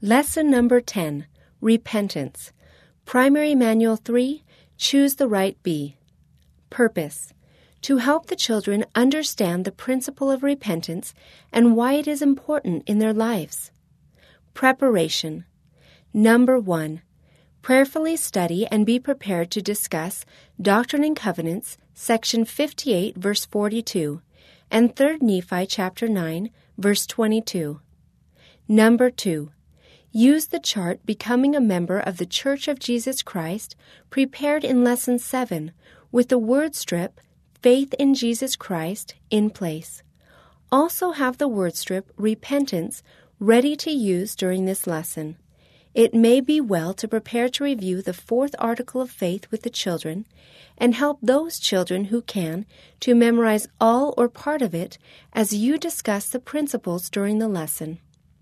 Lesson number 10, Repentance. Primary Manual 3, Choose the Right Bee. Purpose: to help the children understand the principle of repentance and why it is important in their lives. Preparation. Number 1, prayerfully study and be prepared to discuss Doctrine and Covenants, section 58, verse 42, and 3 Nephi chapter 9, verse 22. Number 2, use the chart Becoming a Member of the Church of Jesus Christ, prepared in Lesson 7, with the word strip, Faith in Jesus Christ, in place. Also have the word strip, Repentance, ready to use during this lesson. It may be well to prepare to review the 4th article of faith with the children and help those children who can to memorize all or part of it as you discuss the principles during the lesson.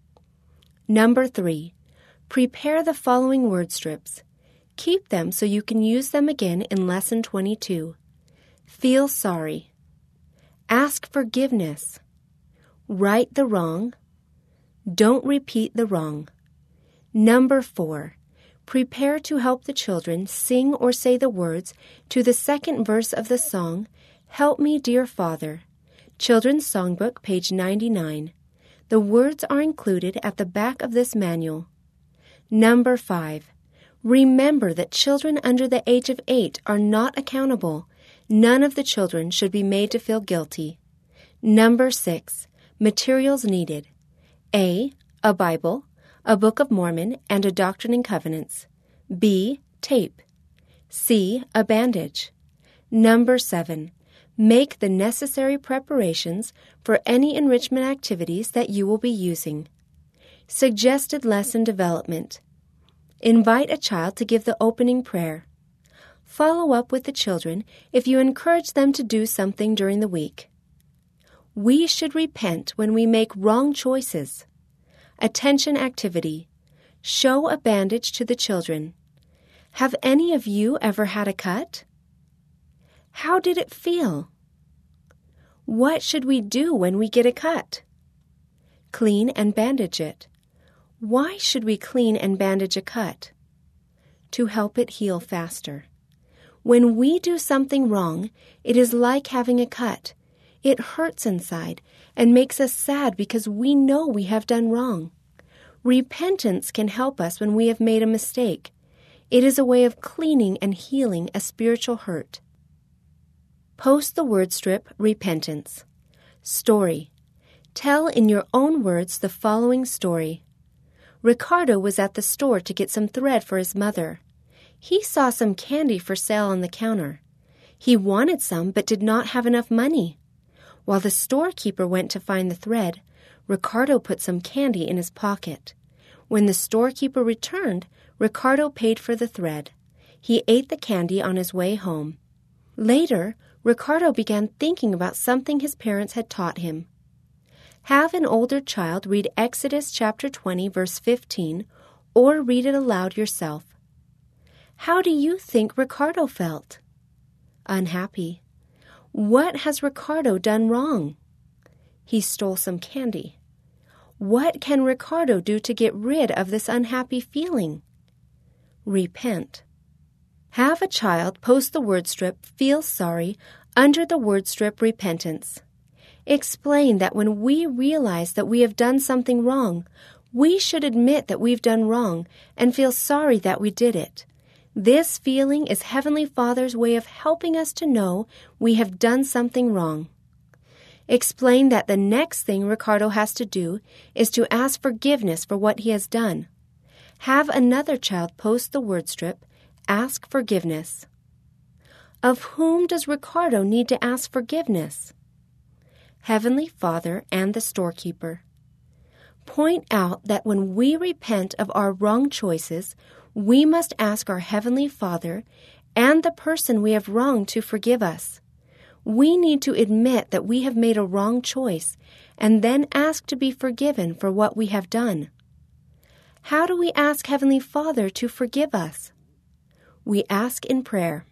Number 3, prepare the following word strips. Keep them so you can use them again in Lesson 22. Feel sorry. Ask forgiveness. Right the wrong. Don't repeat the wrong. Number 4, prepare to help the children sing or say the words to the 2nd verse of the song, Help Me, Dear Father. Children's Songbook, page 99. The words are included at the back of this manual. Number 5, remember that children under the age of 8 are not accountable. None of the children should be made to feel guilty. Number 6, materials needed. A Bible, a Book of Mormon, and a Doctrine and Covenants. B, tape. C, a bandage. Number 7, make the necessary preparations for any enrichment activities that you will be using. Suggested lesson development. Invite a child to give the opening prayer. Follow up with the children if you encourage them to do something during the week. We should repent when we make wrong choices. Attention activity. Show a bandage to the children. Have any of you ever had a cut? How did it feel? What should we do when we get a cut? Clean and bandage it. Why should we clean and bandage a cut? To help it heal faster. When we do something wrong, it is like having a cut. It hurts inside and makes us sad because we know we have done wrong. Repentance can help us when we have made a mistake. It is a way of cleaning and healing a spiritual hurt. Post the word strip, Repentance. Story. Tell in your own words the following story. Ricardo was at the store to get some thread for his mother. He saw some candy for sale on the counter. He wanted some but did not have enough money. While the storekeeper went to find the thread, Ricardo put some candy in his pocket. When the storekeeper returned, Ricardo paid for the thread. He ate the candy on his way home. Later, Ricardo began thinking about something his parents had taught him. Have an older child read Exodus chapter 20, verse 15, or read it aloud yourself. How do you think Ricardo felt? Unhappy. What has Ricardo done wrong? He stole some candy. What can Ricardo do to get rid of this unhappy feeling? Repent. Have a child post the word strip, Feel Sorry, under the word strip, Repentance. Explain that when we realize that we have done something wrong, we should admit that we've done wrong and feel sorry that we did it. This feeling is Heavenly Father's way of helping us to know we have done something wrong. Explain that the next thing Ricardo has to do is to ask forgiveness for what he has done. Have another child post the word strip, Ask Forgiveness. Of whom does Ricardo need to ask forgiveness? Heavenly Father and the storekeeper. Point out that when we repent of our wrong choices, we must ask our Heavenly Father and the person we have wronged to forgive us. We need to admit that we have made a wrong choice and then ask to be forgiven for what we have done. How do we ask Heavenly Father to forgive us? We ask in prayer.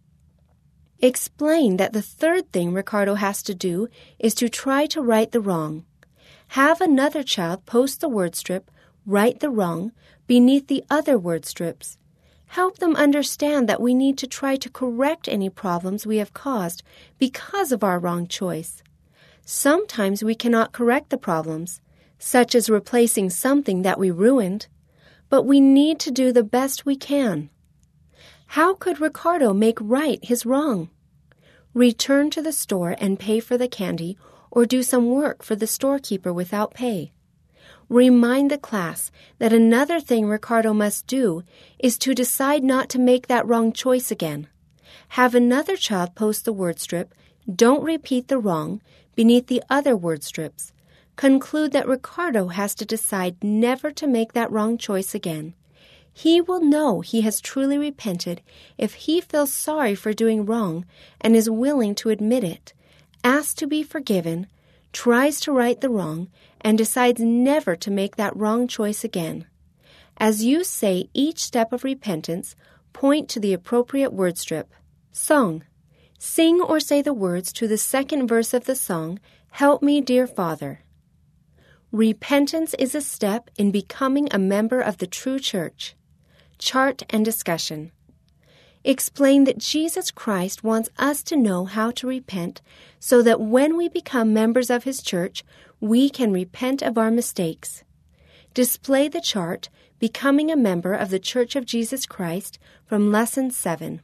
Explain that the third thing Ricardo has to do is to try to right the wrong. Have another child post the word strip, Right the wrong beneath the other word strips. Help them understand that we need to try to correct any problems we have caused because of our wrong choice. Sometimes we cannot correct the problems, such as replacing something that we ruined, but we need to do the best we can. How could Ricardo make right his wrong? Return to the store and pay for the candy, or do some work for the storekeeper without pay. Remind the class that another thing Ricardo must do is to decide not to make that wrong choice again. Have another child post the word strip, "Don't repeat the wrong," beneath the other word strips. Conclude that Ricardo has to decide never to make that wrong choice again. He will know he has truly repented if he feels sorry for doing wrong and is willing to admit it, asks to be forgiven, tries to right the wrong, and decides never to make that wrong choice again. As you say each step of repentance, point to the appropriate word strip. Song. Sing or say the words to the second verse of the song, "Help Me, Dear Father." Repentance is a step in becoming a member of the true church. Chart and discussion. Explain that Jesus Christ wants us to know how to repent so that when we become members of His church, we can repent of our mistakes. Display the chart, Becoming a Member of the Church of Jesus Christ, from Lesson 7.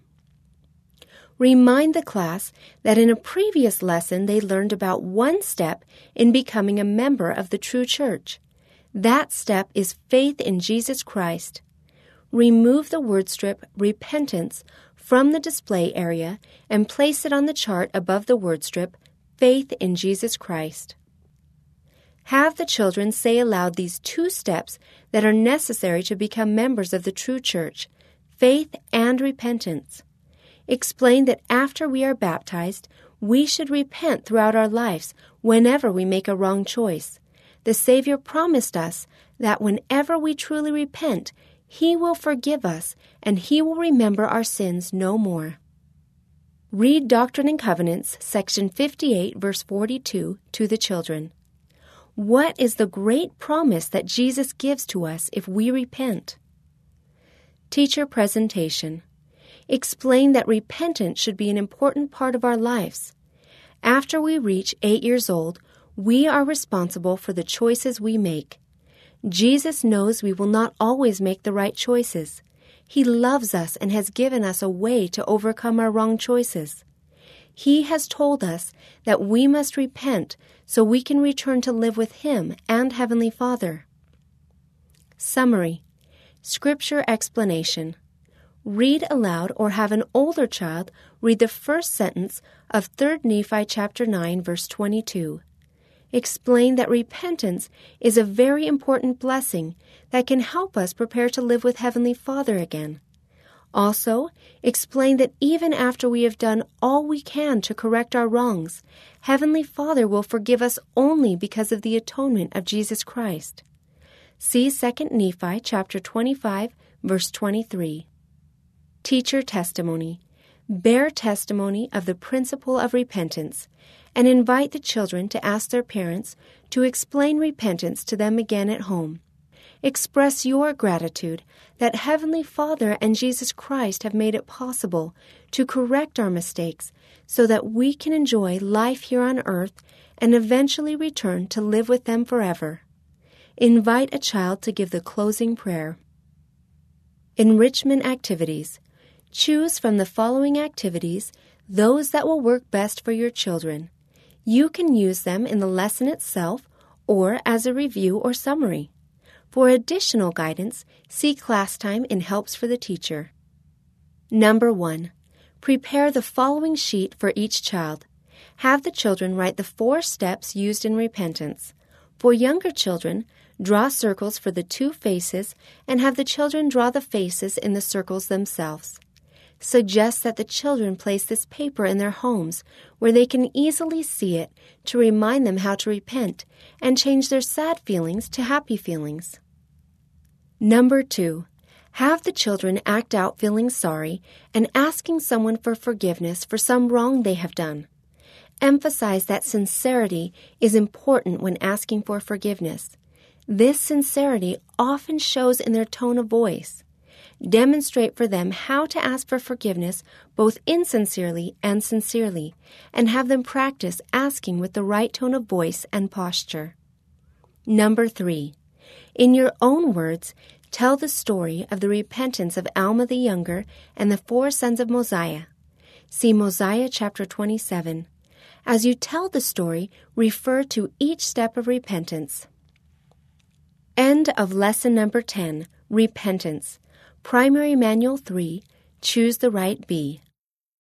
Remind the class that in a previous lesson they learned about one step in becoming a member of the true church. That step is faith in Jesus Christ. Remove the word strip "repentance" from the display area and place it on the chart above the word strip "faith in Jesus Christ." Have the children say aloud these two steps that are necessary to become members of the true church, faith and repentance. Explain that after we are baptized, we should repent throughout our lives whenever we make a wrong choice. The Savior promised us that whenever we truly repent, He will forgive us and He will remember our sins no more. Read Doctrine and Covenants, section 58, verse 42, to the children. What is the great promise that Jesus gives to us if we repent? Teacher presentation. Explain that repentance should be an important part of our lives. After we reach 8 years old, we are responsible for the choices we make. Jesus knows we will not always make the right choices. He loves us and has given us a way to overcome our wrong choices. He has told us that we must repent so we can return to live with Him and Heavenly Father. Summary. Scripture explanation. Read aloud or have an older child read the first sentence of 3 Nephi chapter 9, verse 22. Explain that repentance is a very important blessing that can help us prepare to live with Heavenly Father again. Also, explain that even after we have done all we can to correct our wrongs, Heavenly Father will forgive us only because of the atonement of Jesus Christ. See 2 Nephi chapter 25, verse 23. Teacher testimony. Bear testimony of the principle of repentance and invite the children to ask their parents to explain repentance to them again at home. Express your gratitude that Heavenly Father and Jesus Christ have made it possible to correct our mistakes so that we can enjoy life here on earth and eventually return to live with them forever. Invite a child to give the closing prayer. Enrichment activities. Choose from the following activities those that will work best for your children. You can use them in the lesson itself or as a review or summary. For additional guidance, see class time in Helps for the Teacher. Number 1. Prepare the following sheet for each child. Have the children write the 4 steps used in repentance. For younger children, draw circles for the 2 faces and have the children draw the faces in the circles themselves. Suggest that the children place this paper in their homes where they can easily see it to remind them how to repent and change their sad feelings to happy feelings. Number 2. Have the children act out feeling sorry and asking someone for forgiveness for some wrong they have done. Emphasize that sincerity is important when asking for forgiveness. This sincerity often shows in their tone of voice. Demonstrate for them how to ask for forgiveness both insincerely and sincerely, and have them practice asking with the right tone of voice and posture. Number 3. In your own words, tell the story of the repentance of Alma the Younger and the 4 sons of Mosiah. See Mosiah chapter 27. As you tell the story, refer to each step of repentance. End of lesson number 10, Repentance. Primary Manual 3, Choose the Right Bee.